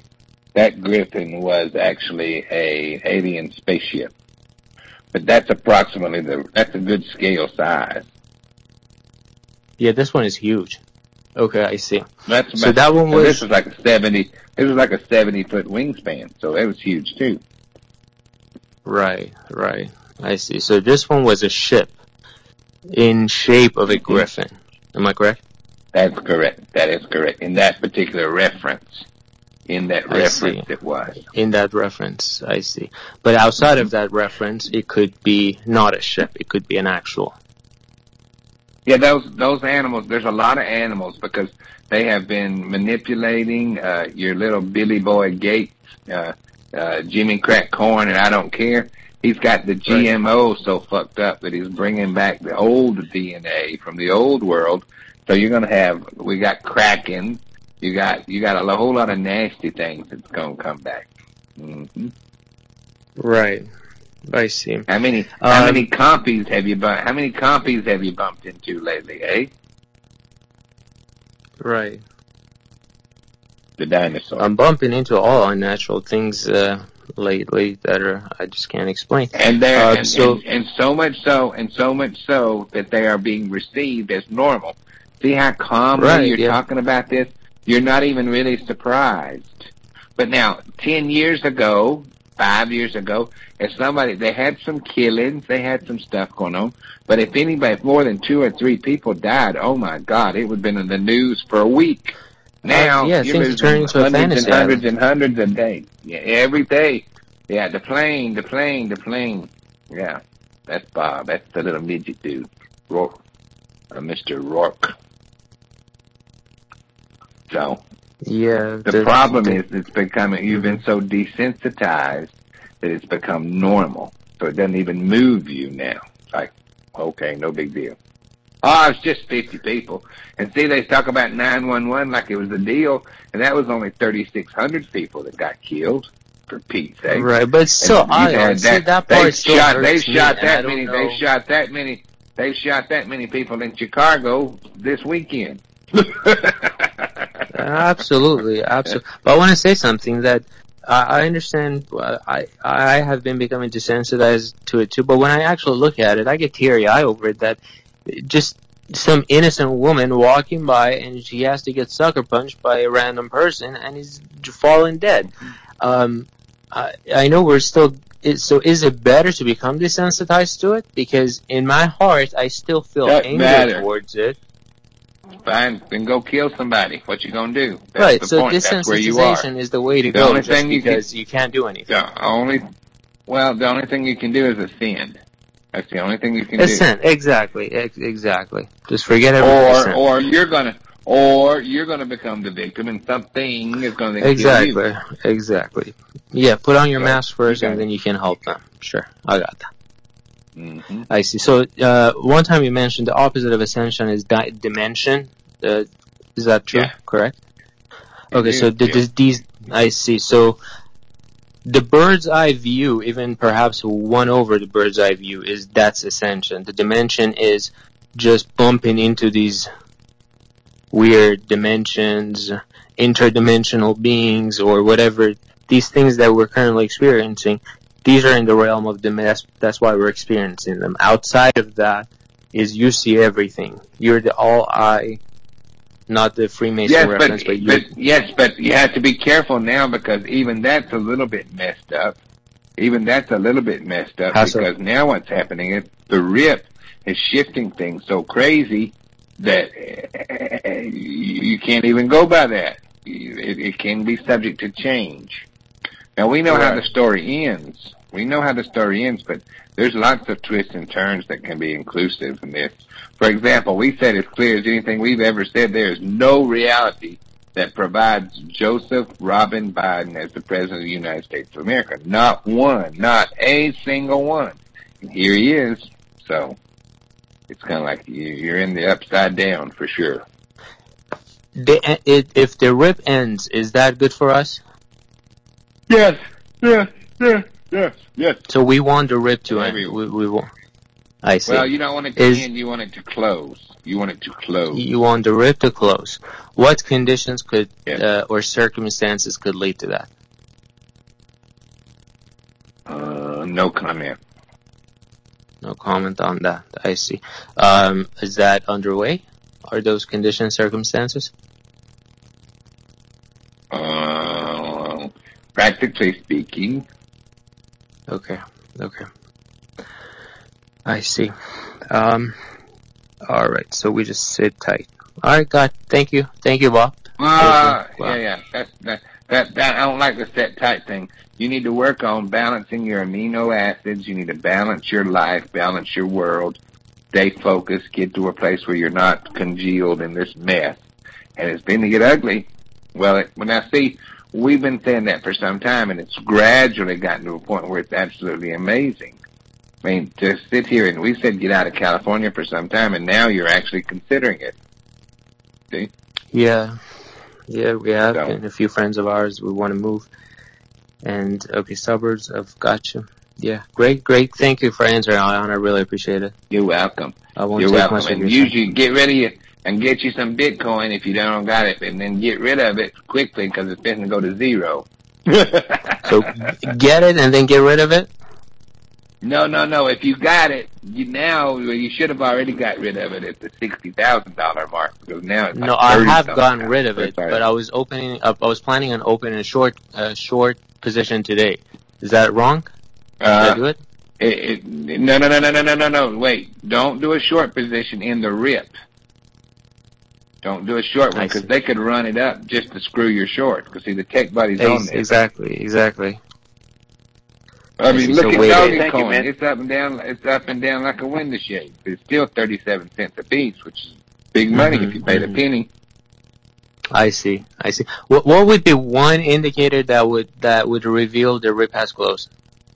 S1: actually a alien spaceship. But that's approximately that's a good scale size.
S7: Yeah, this one is huge. Okay, I see.
S1: So that one was... This was like a 70-foot wingspan, so it was huge too.
S7: Right. I see. So this one was a ship in shape of a griffin. Am I correct?
S1: That's correct. That is correct. In that particular reference. It was.
S7: In that reference, I see. But outside of that reference, it could be not a ship. It could be an actual.
S1: Yeah, those animals. There's a lot of animals because they have been manipulating your little Billy Boy Gates, Jimmy Crack Corn, and I don't care. He's got the GMO so fucked up that he's bringing back the old DNA from the old world. So you're gonna have, we got Kraken, you got a whole lot of nasty things that's gonna come back. Mm-hmm.
S6: Right. I see.
S1: How many compies have you bumped into lately, eh?
S6: Right.
S1: The dinosaur.
S6: I'm bumping into all unnatural things lately that I just can't explain.
S1: And so much so that they are being received as normal. See how calmly you're talking about this? You're not even really surprised. But now, 10 years ago, 5 years ago, they had some killings, they had some stuff going on, but if more than 2 or 3 people died, oh my God, it would have been in the news for a week. Now, you're
S6: things turn into a fantasy.
S1: Hundreds and hundreds a day. Yeah, every day. Yeah, the plane. Yeah, that's Bob. That's the little midget dude. Rourke. Mr. Rourke. So,
S6: yeah,
S1: the problem is you've been so desensitized that it's become normal. So it doesn't even move you now. Like, okay, no big deal. Oh, it's just 50 people. And see, they talk about 911 like it was a deal, and that was only 3,600 people that got killed, for Pete's sake.
S6: Right, but still, that part still hurts me.
S1: They shot that many people in Chicago this weekend.
S6: Absolutely. But I want to say something that I understand. I have been becoming desensitized to it too. But when I actually look at it, I get teary-eyed over it. That just some innocent woman walking by and she has to get sucker punched by a random person and he's falling dead. I know we're still. So is it better to become desensitized to it? Because in my heart, I still feel anger towards it.
S1: Fine, then go kill somebody. What you gonna do? That's
S6: right.
S1: The
S6: so
S1: point.
S6: desensitization is the way to go. Because you can't do anything.
S1: The only thing you can do is ascend. That's the only thing you can do.
S6: Ascend. Exactly. Just forget everything.
S1: Or you're gonna become the victim, and something is gonna kill you.
S6: Exactly. Yeah. Put on your mask first, and then you can help them. Sure, I got that.
S1: Mm-hmm.
S6: I see. So, one time you mentioned the opposite of ascension is dimension. Is that true?
S1: Yeah.
S6: Correct? Okay, so these, I see. So, the bird's eye view, even perhaps one over the bird's eye view, that's ascension. The dimension is just bumping into these weird dimensions, interdimensional beings, or whatever, these things that we're currently experiencing. These are in the realm of that's why we're experiencing them. Outside of that is you see everything. You're the all-eye, not the Freemason reference, but you...
S1: But you have to be careful now because even that's a little bit messed up. Because now what's happening is the RIP is shifting things so crazy that you can't even go by that. It can be subject to change. Now, we know how the story ends. But there's lots of twists and turns that can be inclusive in this. For example, we said as clear as anything we've ever said, there is no reality that provides Joseph Robin Biden as the President of the United States of America. Not one. Not a single one. And here he is. So, it's kind of like you're in the upside down for sure.
S6: If the RIP ends, is that good for us?
S1: Yes.
S6: So we want the RIP to end. We want. I see.
S1: Well, you don't want it to end. You want it to close. You want
S6: the RIP to close. What conditions could or circumstances could lead to that?
S1: No comment.
S6: No comment on that. I see. Is that underway? Are those conditions circumstances?
S1: Practically speaking.
S6: Okay. I see. All right. So we just sit tight. All right, God. Thank you, Bob.
S1: Yeah. That I don't like the set tight thing. You need to work on balancing your amino acids. You need to balance your life, balance your world. stay focused, get to a place where you're not congealed in this mess. And it's been to get ugly. Well, now see, we've been saying that for some time, and it's gradually gotten to a point where it's absolutely amazing. I mean, to sit here and we said get out of California for some time, and now you're actually considering it. See?
S6: Yeah, we have.
S1: So.
S6: And a few friends of ours, we want to move. And, okay, suburbs, I've got you. Yeah, great. Thank you for answering, Alejandro. I really appreciate it.
S1: You're welcome.
S6: I won't
S1: You're
S6: take
S1: welcome.
S6: much of
S1: And
S6: your
S1: usually get rid of it and get you some Bitcoin if you don't got it, and then get rid of it quickly because it's going to go to zero.
S6: So get it and then get rid of it?
S1: No. If you got it, you should have already got rid of it at the $60,000 mark because now it's like
S6: No, I have
S1: $30,000.
S6: gotten rid of it, but I was planning on opening a short position today. Is that wrong? Did I do it?
S1: No. Wait. Don't do a short position in the RIP. Don't do a short one because they could run it up just to screw your short. Because see, the tech buddy's on there.
S6: Exactly.
S1: I mean, look at Dogecoin.
S3: You,
S1: it's up and down. It's up and down like a window shade. It's still 37 cents a piece, which is big money if you paid a penny.
S6: I see. What would be one indicator that would reveal the RIP has closed?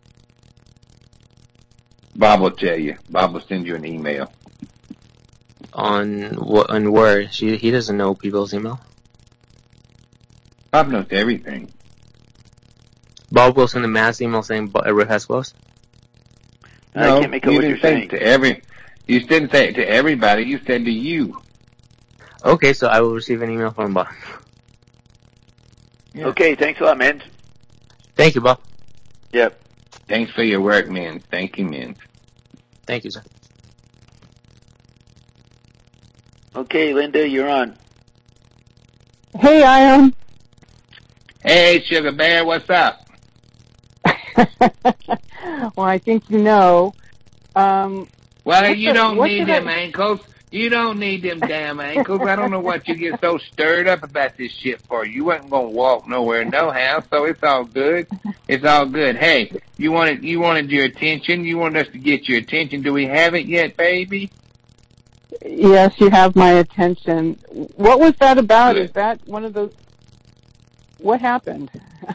S1: Bob will tell you. Bob will send you an email.
S6: On where? He doesn't know people's email.
S1: Bob knows everything.
S6: Bob will send a mass email saying RIP has closed?
S1: No,
S3: I can't make out what you're saying.
S1: You didn't say it to everybody. You said to you.
S6: Okay, so I will receive an email from Bob.
S1: Yeah.
S3: Okay, thanks a lot, man.
S6: Thank you, Bob.
S3: Yep.
S1: Thanks for your work, man. Thank you, man.
S6: Thank you, sir.
S3: Okay, Linda, you're on.
S8: Hey, Ion.
S1: Hey, Sugar Bear, what's up?
S8: Well, I think you know.
S1: Well, you don't need them ankles. You don't need them damn ankles. I don't know what you get so stirred up about this shit for. You wasn't gonna walk nowhere, no how. So it's all good. It's all good. Hey, you wanted your attention. You wanted us to get your attention. Do we have it yet, baby?
S8: Yes, you have my attention. What was that about?
S1: Good.
S8: Is that one of those? What happened?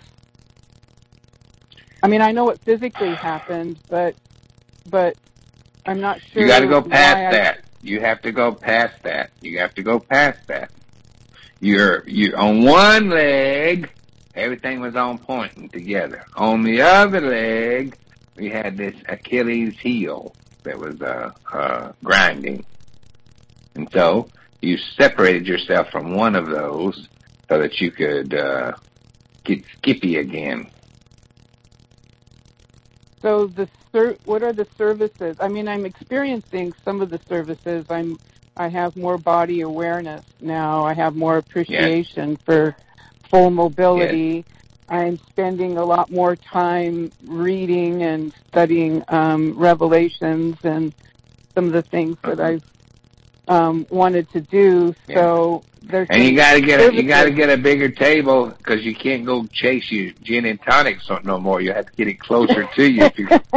S8: I mean, I know what physically happened, but I'm not sure.
S1: You got to go past that. You have to go past that. You have to go past that. You're on one leg, everything was on point and together. On the other leg, we had this Achilles heel that was grinding. And so you separated yourself from one of those so that you could get skippy again.
S8: So what are the services? I mean, I'm experiencing some of the services. I have more body awareness now. I have more appreciation for full mobility. Yes. I'm spending a lot more time reading and studying Revelations and some of the things that I've wanted to do. Yeah. So there's
S1: you got to get a bigger table because you can't go chase your gin and tonics no more. You have to get it closer to you.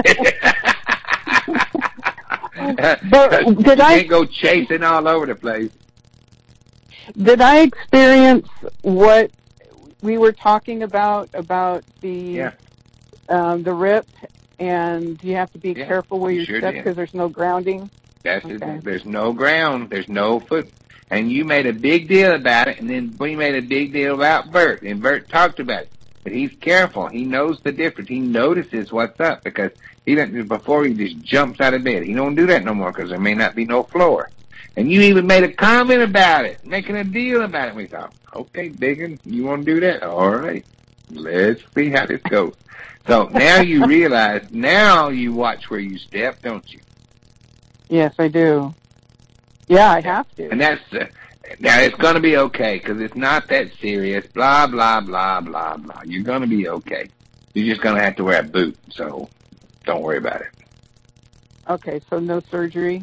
S8: But
S1: you can't go chasing all over the place.
S8: Did I experience what we were talking about the RIP, and you have to be careful where you step because there's no grounding?
S1: There's no ground. There's no foot. And you made a big deal about it, and then we made a big deal about Bert, and Bert talked about it. But he's careful. He knows the difference. He notices what's up because he doesn't, before he just jumps out of bed. He don't do that no more because there may not be no floor. And you even made a comment about it, making a deal about it. We thought, okay, Biggin, you want to do that? All right. Let's see how this goes. So now you realize, now you watch where you step, don't you?
S8: Yes, I do. Yeah, I have to.
S1: And that's, now it's going to be okay because it's not that serious, blah, blah, blah, blah, blah. You're going to be okay. You're just going to have to wear a boot, so don't worry about it.
S8: Okay, so no surgery?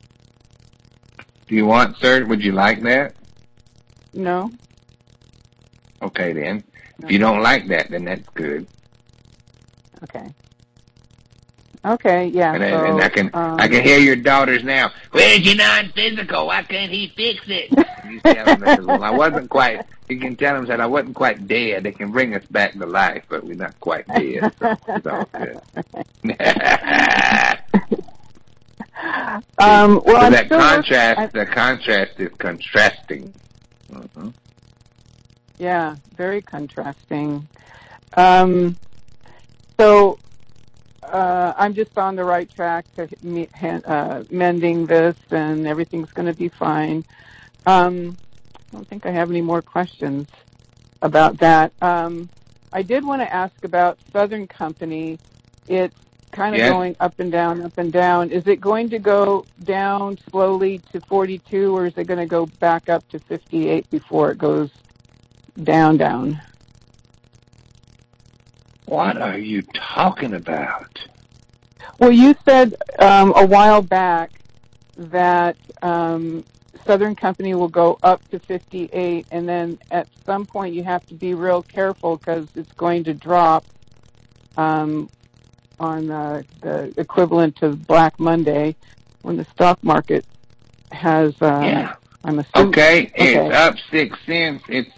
S1: Do you want surgery? Would you like that?
S8: No.
S1: Okay, then. If you don't like that, then that's good.
S8: Okay. Okay, yeah.
S1: And I can hear your daughters now. Where's your non-physical? Why can't he fix it? You tell them that, well, I wasn't quite. You can tell them that I wasn't quite dead. They can bring us back to life, but we're not quite dead. So it's all good.
S8: Well,
S1: so that contrast, the contrast is contrasting. Mm-hmm.
S8: Yeah, very contrasting. So I'm just on the right track to mending this, and everything's going to be fine. I don't think I have any more questions about that. I did want to ask about Southern Company. It's kind of going up and down, up and down. Is it going to go down slowly to 42, or is it going to go back up to 58 before it goes down?
S1: What are you talking about?
S8: Well, you said a while back that Southern Company will go up to 58, and then at some point you have to be real careful because it's going to drop on the equivalent to Black Monday when the stock market has. I'm assuming.
S1: Okay, it's up 6 cents. It's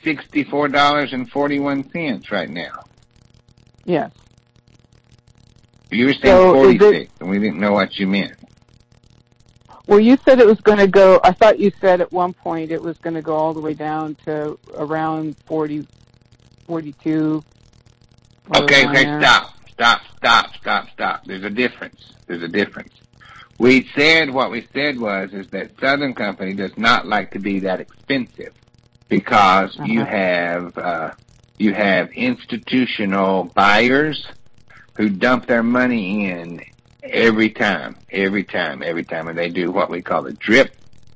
S1: $64.41 right now.
S8: Yes.
S1: You were saying 46, and we didn't know what you meant.
S8: Well, you said it was going to go, I thought you said at one point it was going to go all the way down to around 40, 42.
S1: Okay, stop. There's a difference. What we said was that Southern Company does not like to be that expensive because you have institutional buyers who dump their money in every time, and they do what we call a DRIP,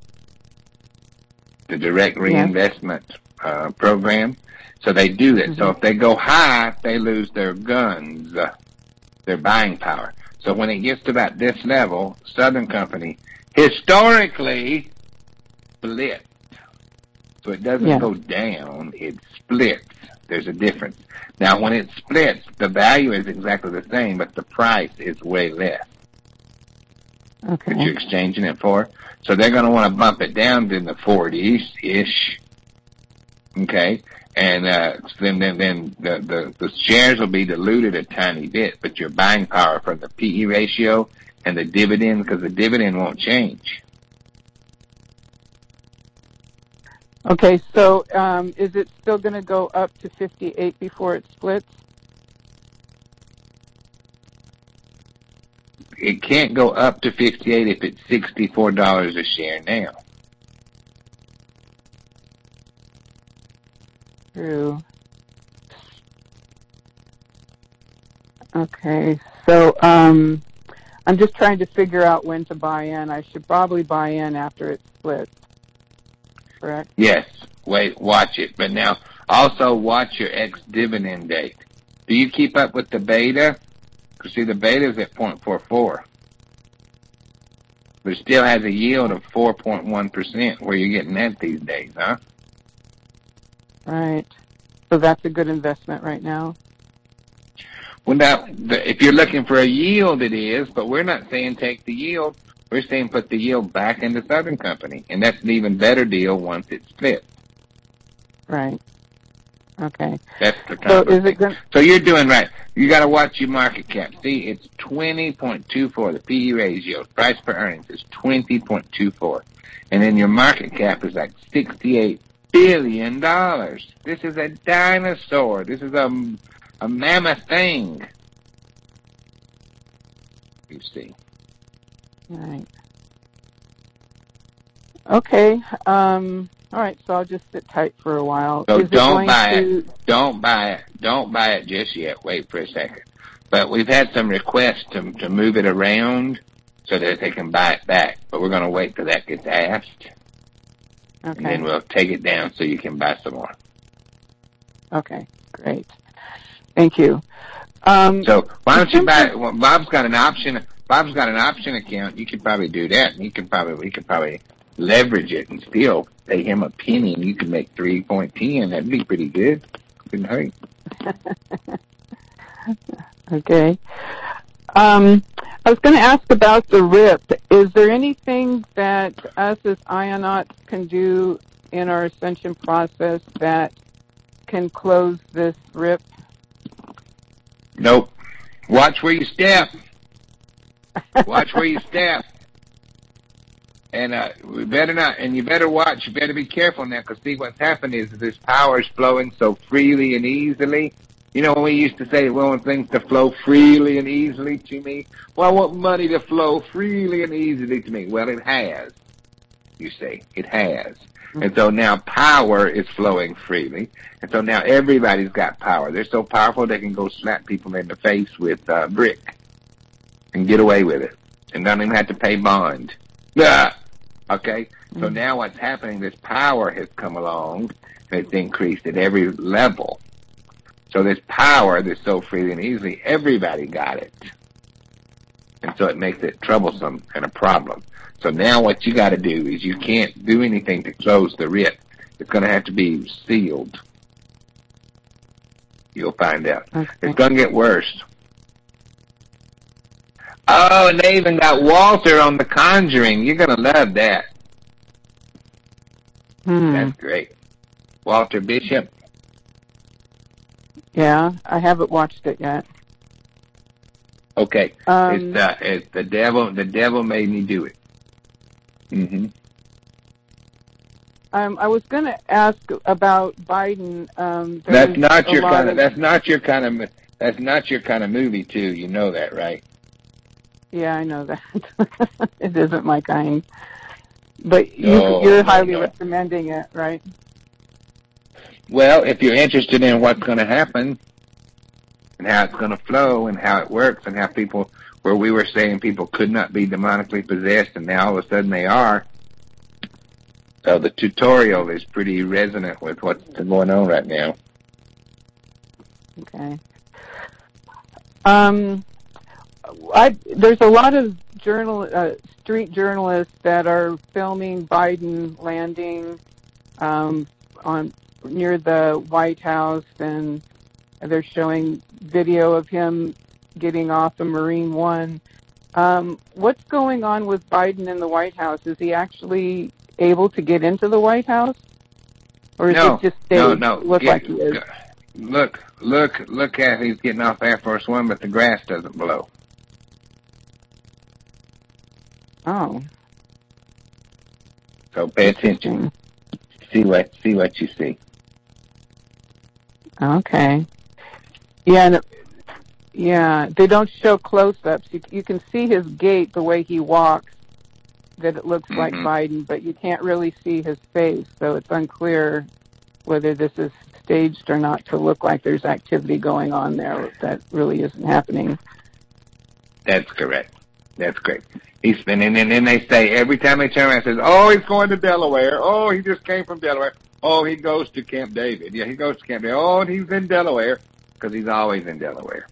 S1: the direct reinvestment program. So they do that. Mm-hmm. So if they go high, they lose their guns, their buying power. So when it gets to about this level, Southern Company historically splits. So it doesn't go down, it splits. There's a difference. Now when it splits, the value is exactly the same, but the price is way less.
S8: Okay.
S1: That you're exchanging it for. So they're going to want to bump it down to the 40s-ish. Okay? And then the shares will be diluted a tiny bit, but your buying power from the PE ratio and the dividend, because the dividend won't change.
S8: Okay, so is it still going to go up to 58 before it splits?
S1: It can't go up to 58 if it's $64 a share now.
S8: True. Okay, so I'm just trying to figure out when to buy in. I should probably buy in after it splits. Correct?
S1: Yes. Watch it. But now, also watch your ex-dividend date. Do you keep up with the beta? Because, see, the beta is at 0.44. But it still has a yield of 4.1%. Where you getting that these days, huh?
S8: Right. So that's a good investment right now?
S1: Well, now, if you're looking for a yield, it is. But we're not saying take the yield. We're saying put the yield back into Southern Company. And that's an even better deal once it's split.
S8: Right. Okay.
S1: That's the top of it. So you're doing right. You got to watch your market cap. See, it's 20.24. The PE ratio, price per earnings, is 20.24. And then your market cap is like $68 billion. This is a dinosaur. This is a mammoth thing. You see.
S8: Right. Okay. All right. So I'll just sit tight for a while.
S1: So don't buy it. Don't buy it just yet. Wait for a second. But we've had some requests to move it around so that they can buy it back. But we're going to wait till that gets asked.
S8: Okay.
S1: And then we'll take it down so you can buy some more.
S8: Okay. Great. Thank you.
S1: So why don't you buy? Well, Bob's got an option account. You could probably do that, and we could probably leverage it and still pay him a penny, and you could make 3.10. That'd be pretty good. Couldn't hurt.
S8: Okay. I was going to ask about the RIP. Is there anything that us as Ionauts can do in our ascension process that can close this RIP?
S1: Nope. Watch where you step. Watch where you step. And we better not. And you better watch. You better be careful now, because see what's happened is this power is flowing so freely and easily. You know, when we used to say we want things to flow freely and easily to me. Well, I want money to flow freely and easily to me. Well, it has. You see, it has. And so now power is flowing freely. And so now everybody's got power. They're so powerful they can go slap people in the face with brick and get away with it. And don't even have to pay bond. Okay? So now what's happening, this power has come along and it's increased at every level. So this power that's so freely and easily, everybody got it. And so it makes it troublesome and a problem. So now what you got to do is you can't do anything to close the RIP. It's going to have to be sealed. You'll find out. Okay. It's going to get worse. Oh, and they even got Walter on The Conjuring. You're going to love that. That's great. Walter Bishop.
S8: Yeah, I haven't watched it yet.
S1: Okay. It's the devil. The devil made me do it. Mm-hmm.
S8: I was going to ask about Biden.
S1: That's not your kind of. That's not your kind of movie, too. You know that, right?
S8: Yeah, I know that. It isn't my kind. But you're highly recommending it, right?
S1: Well, if you're interested in what's going to happen and how it's going to flow and how it works and how people, where we were saying people could not be demonically possessed and now all of a sudden they are. So the tutorial is pretty resonant with what's going on right now.
S8: Okay. There's a lot of street journalists that are filming Biden landing near the White House, and they're showing video of him getting off of Marine One. What's going on with Biden in the White House? Is he actually able to get into the White House, or is it just staged?
S1: No.
S8: Look like he is.
S1: Look at he's getting off Air Force One, but the grass doesn't blow.
S8: Oh.
S1: So pay attention. See what you see.
S8: Okay. Yeah. They don't show close-ups. You can see his gait, the way he walks, that it looks like Biden, but you can't really see his face, so it's unclear whether this is staged or not to look like there's activity going on there that really isn't happening.
S1: That's correct. That's great. He's spinning, and then they say, every time they turn around, says, oh, he's going to Delaware. Oh, he just came from Delaware. Oh, he goes to Camp David. Yeah, he goes to Camp David. Oh, and he's in Delaware, because he's always in Delaware.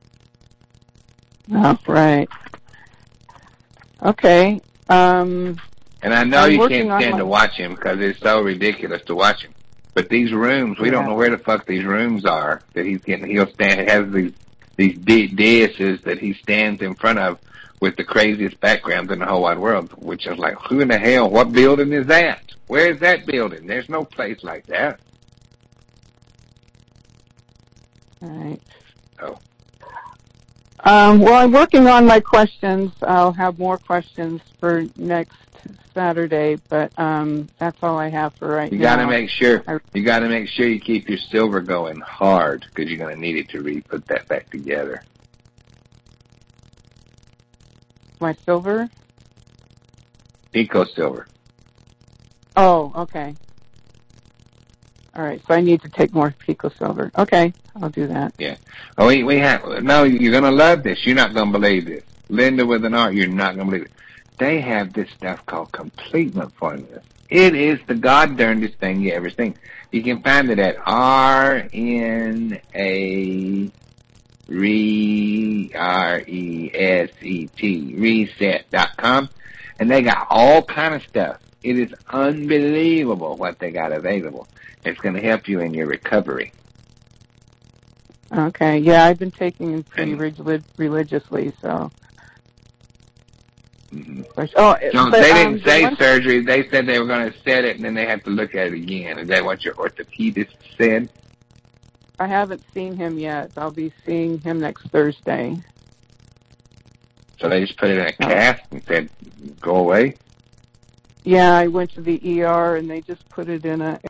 S8: Oh, right. Okay.
S1: And I know you can't stand to watch him, because it's so ridiculous to watch him. But these rooms, we don't know where the fuck these rooms are that he's getting. He'll stand, has these daises that he stands in front of with the craziest backgrounds in the whole wide world, which is like, who in the hell, what building is that? Where is that building? There's no place like that.
S8: All right.
S1: Oh.
S8: Well, I'm working on my questions. I'll have more questions for next Saturday, but that's all I have for right now. You got to make
S1: sure you keep your silver going hard, because you're going to need it to put that back together.
S8: My silver?
S1: Pico silver.
S8: Oh, okay. All right, so I need to take more Pico silver. Okay, I'll do that.
S1: Yeah. Oh, we have. No, you're going to love this. You're not going to believe this. Linda with an R, you're not going to believe it. They have this stuff called completement formulas. It is the god-darndest thing you ever seen. You can find it at reset.com, and they got all kind of stuff. It is unbelievable what they got available. It's going to help you in your recovery.
S8: Okay, yeah, I've been taking them pretty religiously, so.
S1: No, they didn't say surgery. They said they were going to set it, and then they have to look at it again. Is that what your orthopedist said?
S8: I haven't seen him yet. I'll be seeing him next Thursday.
S1: So they just put it in a cast and said, go away?
S8: Yeah, I went to the ER, and they just put it in a